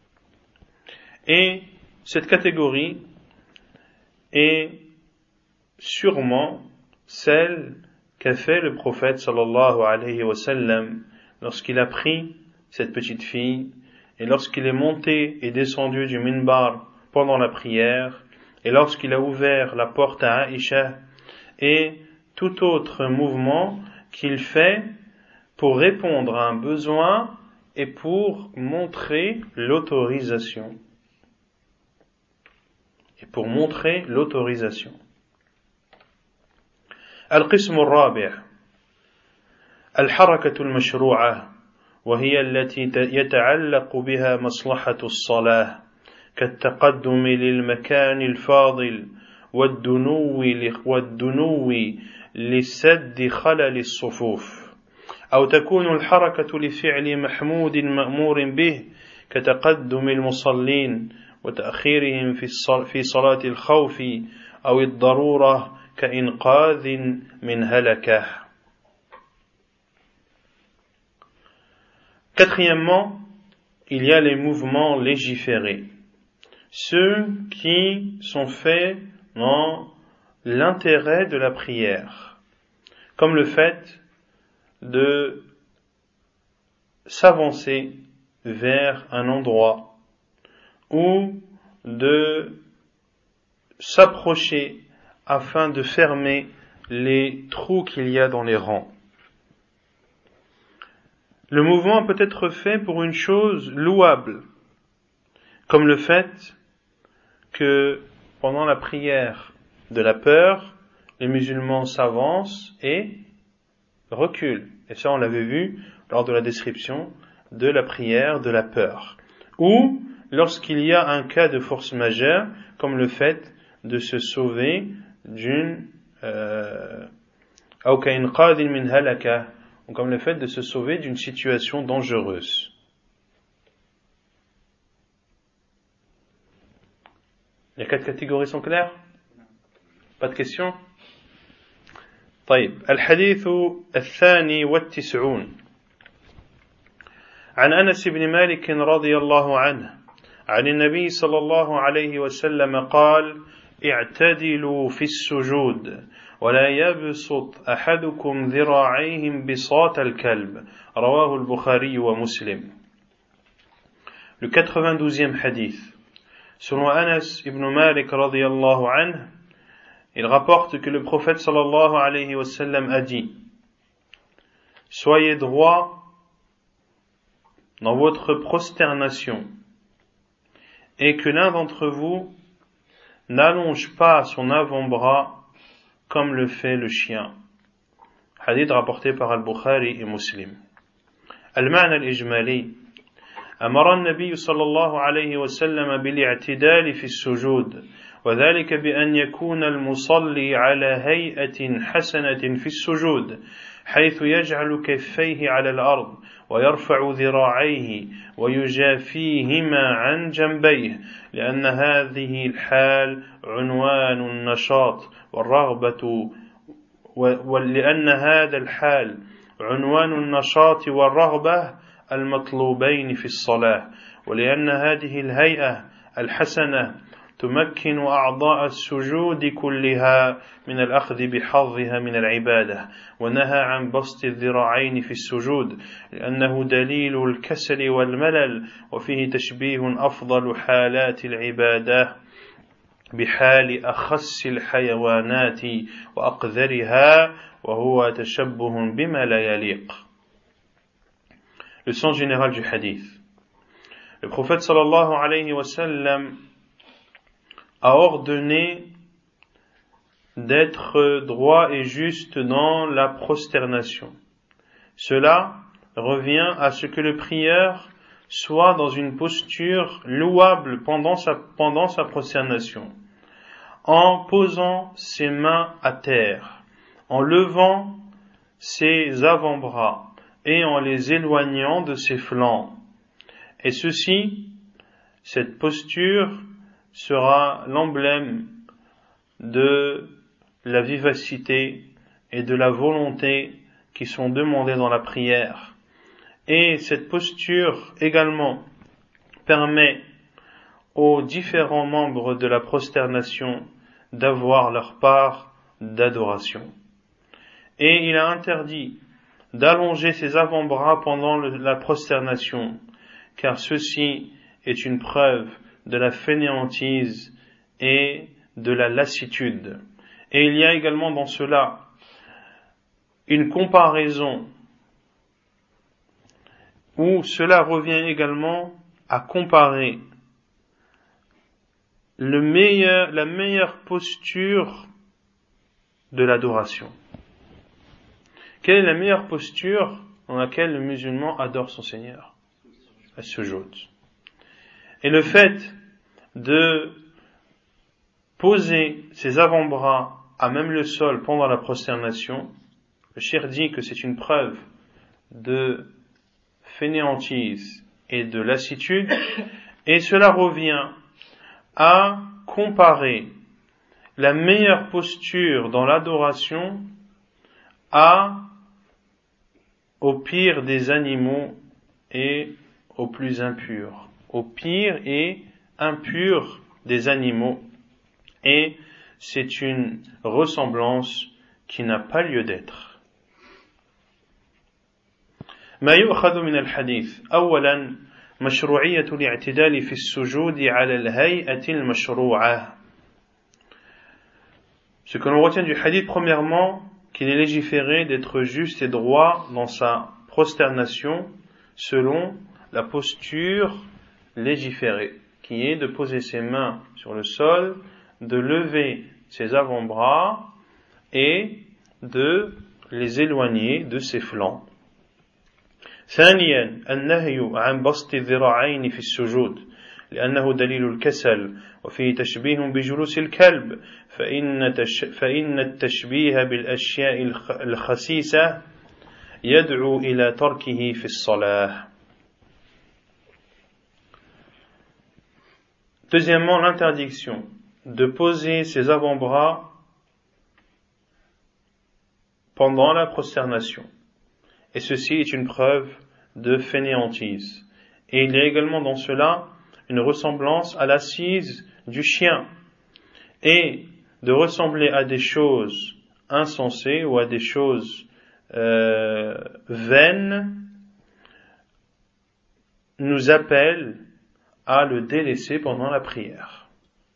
Et cette catégorie est sûrement celle qu'a fait le prophète sallallahu alayhi wa sallam lorsqu'il a pris cette petite fille et lorsqu'il est monté et descendu du minbar pendant la prière et lorsqu'il a ouvert la porte à Aïcha et tout autre mouvement qu'il fait pour répondre à un besoin et pour montrer l'autorisation. القسم الرابع الحركة المشروعة وهي التي يتعلق بها مصلحة الصلاة كالتقدم للمكان الفاضل والدنو لسد خلل الصفوف أو تكون الحركة لفعل محمود مأمور به كتقدم المصلين وتأخيرهم في صلاة الخوف أو الضرورة كإنقاذ من هلكة. Quatrièmement, il y a les mouvements légiférés, ceux qui sont faits dans l'intérêt de la prière, comme le fait de s'avancer vers un endroit ou de s'approcher afin de fermer les trous qu'il y a dans les rangs. Le mouvement peut être fait pour une chose louable, comme le fait que pendant la prière de la peur, les musulmans s'avancent et reculent. Et ça, on l'avait vu lors de la description de la prière de la peur. Ou lorsqu'il y a un cas de force majeure, comme le fait de se sauver comme le fait de se sauver d'une situation dangereuse. Les 4 catégories sont claires? Pas de questions? طيب الحديث الثاني والتسعون عن أنس بن مالك رضي الله عنه عن النبي صلى الله عليه وسلم قال اعتدلوا في السجود ولا يبسط أحدكم ذراعيه بساط الكلب رواه البخاري ومسلم. Le 92e hadith. Selon Anas ibn Malik radiyallahu anhu, il rapporte que le prophète sallallahu alayhi wa sallam a dit: soyez droits dans votre prosternation et que l'un d'entre vous n'allonge pas son avant-bras comme le fait le chien. Hadith rapporté par Al-Bukhari et Muslim. Al-Ma'na al-Ijmali. أمر النبي صلى الله عليه وسلم بالاعتدال في السجود وذلك بأن يكون المصلي على هيئة حسنة في السجود حيث يجعل كفيه على الأرض ويرفع ذراعيه ويجافيهما عن جنبيه لأن هذه الحال عنوان النشاط والرغبة ولأن هذا الحال عنوان النشاط والرغبة المطلوبين في الصلاة ولأن هذه الهيئة الحسنة تمكن أعضاء السجود كلها من الأخذ بحظها من العبادة ونهى عن بسط الذراعين في السجود لأنه دليل الكسل والملل وفيه تشبيه أفضل حالات العبادة بحال أخس الحيوانات وأقذرها وهو تشبه بما لا يليق. Le sens général du hadith. Le prophète sallallahu alayhi wa sallam a ordonné d'être droit et juste dans la prosternation. Cela revient à ce que le prieur soit dans une posture louable pendant sa prosternation, en posant ses mains à terre, en levant ses avant-bras et en les éloignant de ses flancs. Et cette posture sera l'emblème de la vivacité et de la volonté qui sont demandées dans la prière. Et cette posture également permet aux différents membres de la prosternation d'avoir leur part d'adoration. Et il a interdit d'allonger ses avant-bras pendant la prosternation, car ceci est une preuve de la fainéantise et de la lassitude. Et il y a également dans cela une comparaison où cela revient également à comparer la meilleure posture de l'adoration. Quelle est la meilleure posture dans laquelle le musulman adore son Seigneur? As-sujud. Et le fait de poser ses avant-bras à même le sol pendant la prosternation, le cheikh dit que c'est une preuve de fainéantise et de lassitude, et cela revient à comparer la meilleure posture dans l'adoration au pire des animaux et au plus impur, au pire et impur des animaux, et c'est une ressemblance qui n'a pas lieu d'être. ما يؤخذ من الحديث أولا مشروعية الاعتدال في السجود على الهيئة المشروعة. Ce que l'on retient du hadith, premièrement, qu'il est légiféré d'être juste et droit dans sa prosternation selon la posture légiférée, qui est de poser ses mains sur le sol, de lever ses avant-bras et de les éloigner de ses flancs. ثانيا النهي عن بسط الذراعين في السجود لأنه دليل الكسل وفيه تشبيه بجلوس الكلب فإن التشبيه بالأشياء الخسيسة يدعو إلى تركه في الصلاة. Deuxièmement, l'interdiction de poser ses avant-bras pendant la prosternation. Et ceci est une preuve de fainéantise. Et il y a également dans cela une ressemblance à l'assise du chien. Et de ressembler à des choses insensées ou à des choses vaines nous appelle à le délaisser pendant la prière.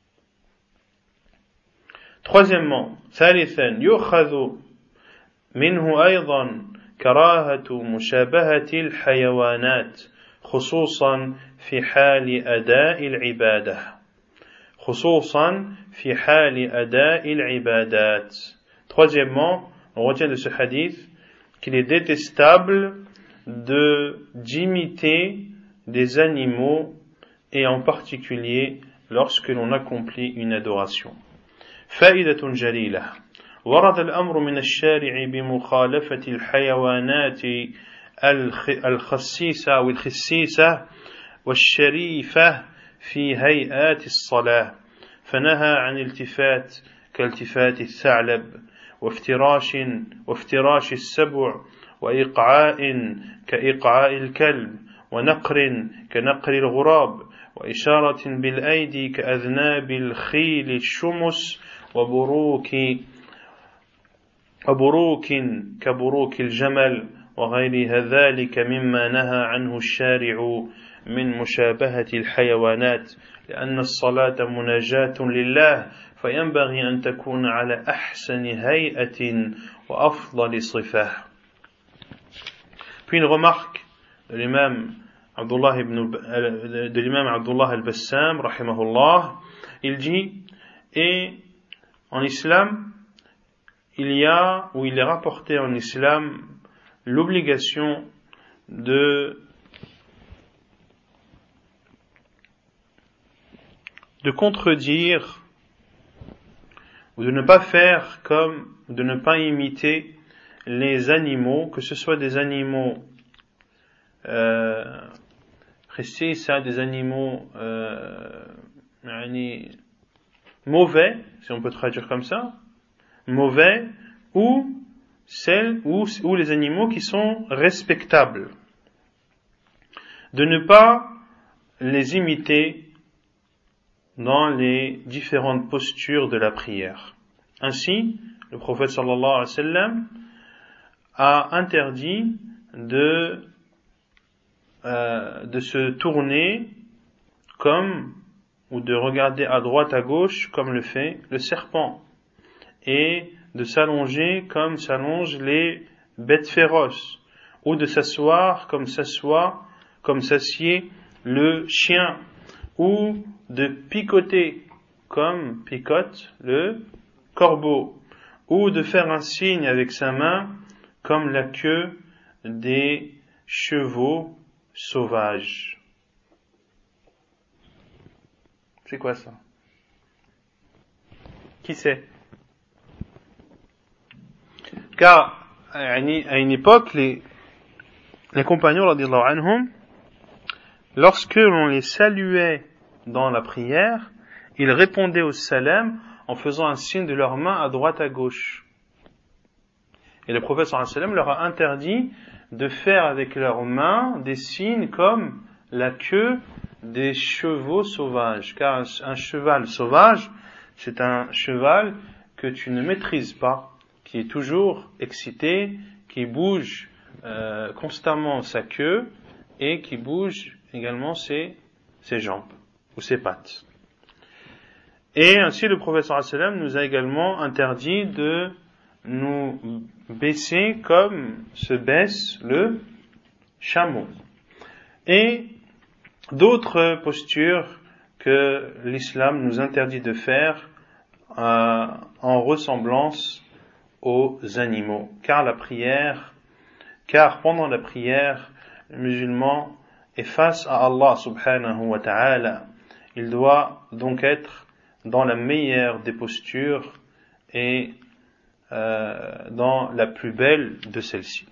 Troisièmement, ثالثا يؤخذ منه أيضا كراهة مشابهة الحيوانات خصوصا في حال أداء العبادة خصوصا في حال أداء العبادات. Troisièmement, on retient de ce hadith qu'il est détestable d'imiter des animaux et en particulier lorsque l'on accomplit une adoration. فائدة جليلة ورد الأمر من الشارع بمخالفة الحيوانات الخسيسة والخسيسة والشريفة في هيئات الصلاة فنهى عن التفات كالتفات الثعلب وافتراش السبع وإيقعاء كإيقعاء الكلب ونقر كنقر الغراب وإشارة بالأيدي كأذناب الخيل الشمس وبروك كبروك الجمل وغير ذلك مما نهى عنه الشارع من مشابهة الحيوانات لأن الصلاة مناجاة لله فينبغي أن تكون على أحسن هيئة وأفضل صفة. Puis une remarque de l'imam Abdullah al-Bassam rahimahullah, il dit, et en islam il y a, ou il est rapporté en islam, l'obligation de contredire ou de ne pas faire comme, de ne pas imiter les animaux, que ce soit des animaux des animaux mauvais, si on peut traduire comme ça, mauvais, ou les animaux qui sont respectables, de ne pas les imiter dans les différentes postures de la prière. Ainsi, le prophète sallallahu alayhi wa sallam a interdit de se tourner comme, ou de regarder à droite à gauche comme le fait le serpent, et de s'allonger comme s'allongent les bêtes féroces, ou de s'asseoir comme s'assied le chien, ou de picoter comme picote le corbeau, ou de faire un signe avec sa main comme la queue des chevaux sauvages. C'est quoi ça? Qui sait? Car à une époque, les compagnons radiyallahu anhum, lorsque l'on les saluait dans la prière, ils répondaient au salam en faisant un signe de leur main à droite à gauche. Et le prophète sallallahu alayhi wa sallam leur a interdit de faire avec leurs mains des signes comme la queue des chevaux sauvages. Car un cheval sauvage, c'est un cheval que tu ne maîtrises pas, qui est toujours excité, qui bouge constamment sa queue et qui bouge également ses jambes ou ses pattes. Et ainsi le prophète sallallahu alayhi wa sallam nous a également interdit de nous baisser comme se baisse le chameau. Et d'autres postures que l'islam nous interdit de faire en ressemblance aux animaux. Car pendant la prière, le musulman est face à Allah subhanahu wa ta'ala. Il doit donc être dans la meilleure des postures et dans la plus belle de celles-ci.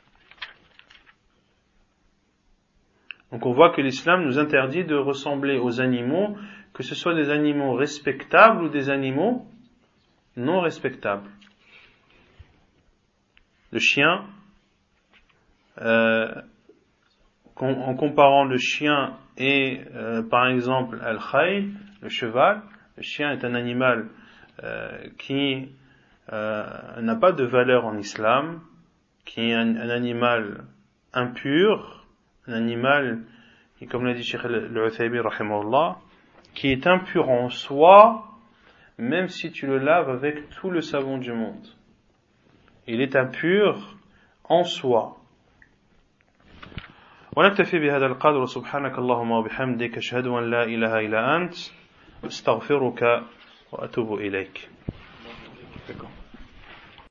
Donc on voit que l'islam nous interdit de ressembler aux animaux, que ce soit des animaux respectables ou des animaux non respectables. Le chien, en comparant le chien et par exemple al-khayl, le cheval, le chien est un animal qui n'a pas de valeur en islam, qui est un animal impur, un animal qui, comme l'a dit Cheikh al-Uthaymin rahimahullah, qui est impur en soi, même si tu le laves avec tout le savon du monde. Il est impur en soi. ونكتفي بهذا القدر. سبحانك اللهم وبحمدك أشهد أن لا إله إلا أنت أستغفرك وأتوب إليك.